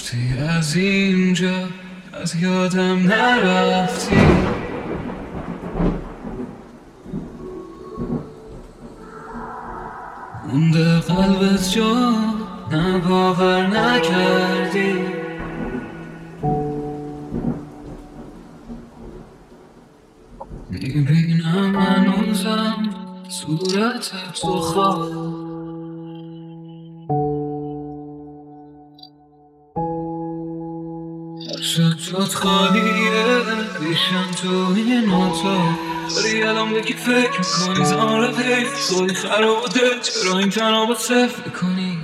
رفتی از اینجا، از یادم نرفتی. مونده قلبت جا، نه باور نکردی. میبینم هنوزم صورت تو خواب، شد جات خالیه پیشم تو این اتاق. داری الان به کی فکر میکنی؟ زمان رفت حیف توی خراباته، چرا این تنها با صفر میکنی؟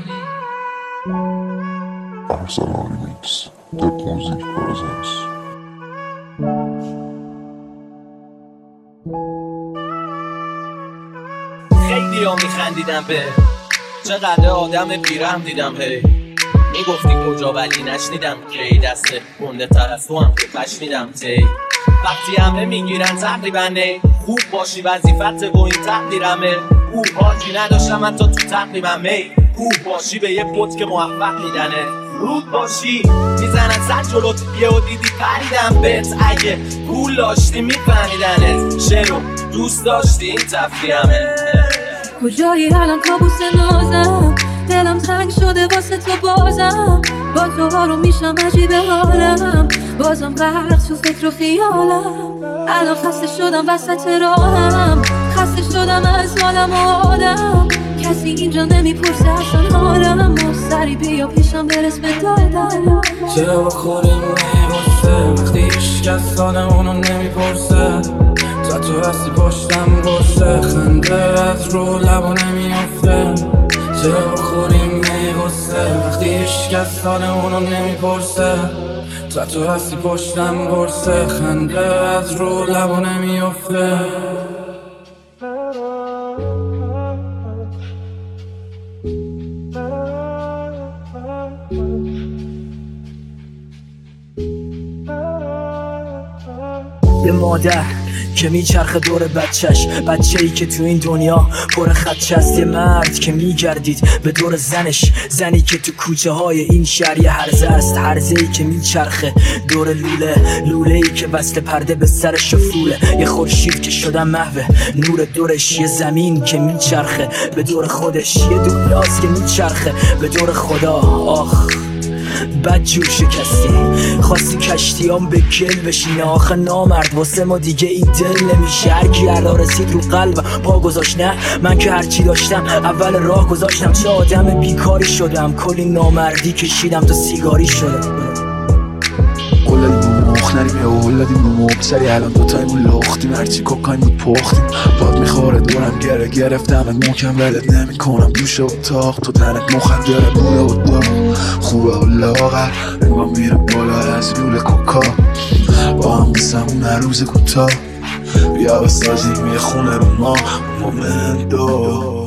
Arsenal Remix, Dub Music Presents. خیلی ها میخندیدم به چقدر آدم پیرم دیدم. هی میگفتی کجا ولی نشنیدم کی دست گنده طرف تو هم که پشنیدم. تی وقتی همه میگیرن تقریبا نی خوب باشی وظیفت و این تقدیرمه. خوب حاجی نداشتم حتی تو تقریبا می خوب باشی به یه پوت که موفق میدنه. رود باشی میزنن صد جلوت یه و دیدی پریدم بهت. اگه پول داشتی میفهمیدنت، شعر رو دوست داشتی این تفریحمه. کجایی الان کابوس نازم، دلم تنگ شده واسه تو بازم. با تو ها رو میشم عجیب حالم، بازم غرق تو فکر و خیالم. الان خسته شدم وسط راهم، خسته شدم از حالم و آدم. کسی اینجا نمیپرسه اصلا حالم، سری بیا پیشم برس به دادم. چرا بخوریم میباسه وقتی هیچکس حالمونو نمیپرسه؟ تو هستی پشتم برسه، خنده از رو لبا نمیافته. چرا بخوریم میباسه وقتی هیچکس حالمونو نمیپرسه؟ تو هستی پشتم برسه، خنده از رو لبا نمیافته. یه مادر که میچرخه دور بچهش، بچه‌ای که تو این دنیا پر خدشه است. یه مرد که میگردید به دور زنش، زنی که تو کوچه های این شهر یه هرزه است. هرزه‌ای که میچرخه دور لوله‌ای که وصل پرده به سرش و فوله. یه خورشید که شدن محو نور دورش، یه زمین که میچرخه به دور خودش، یه دنیاست که میچرخه به دور خدا. آخ بد جور شکستی، خواستی کشتیام به گل بشینه. آخه نامرد واسه ما دیگه این دل نمیشه. هرکی هر رسید رو قلب پا گذاشت، نه من که هرچی داشتم اول راه گذاشتم. چه آدم بیکاری شدم، کلی نامردی کشیدم تا سیگاری شدم. قلدیم مخ نریم یا قلدیم مبسری، الان دوتایمون لختیم هرچی کوکاین بود پختیم. باد میخوره دورم گرفتم محکم ولت نمی کنم. دوش اتاق تو تنت مخدره بوله و داغ خوبه و لاغر انگاه میره بالا از لوله کوکا. با هم بسمون هر روز کوتاه بیا بسازیم یه خونه رو ما مومنتو.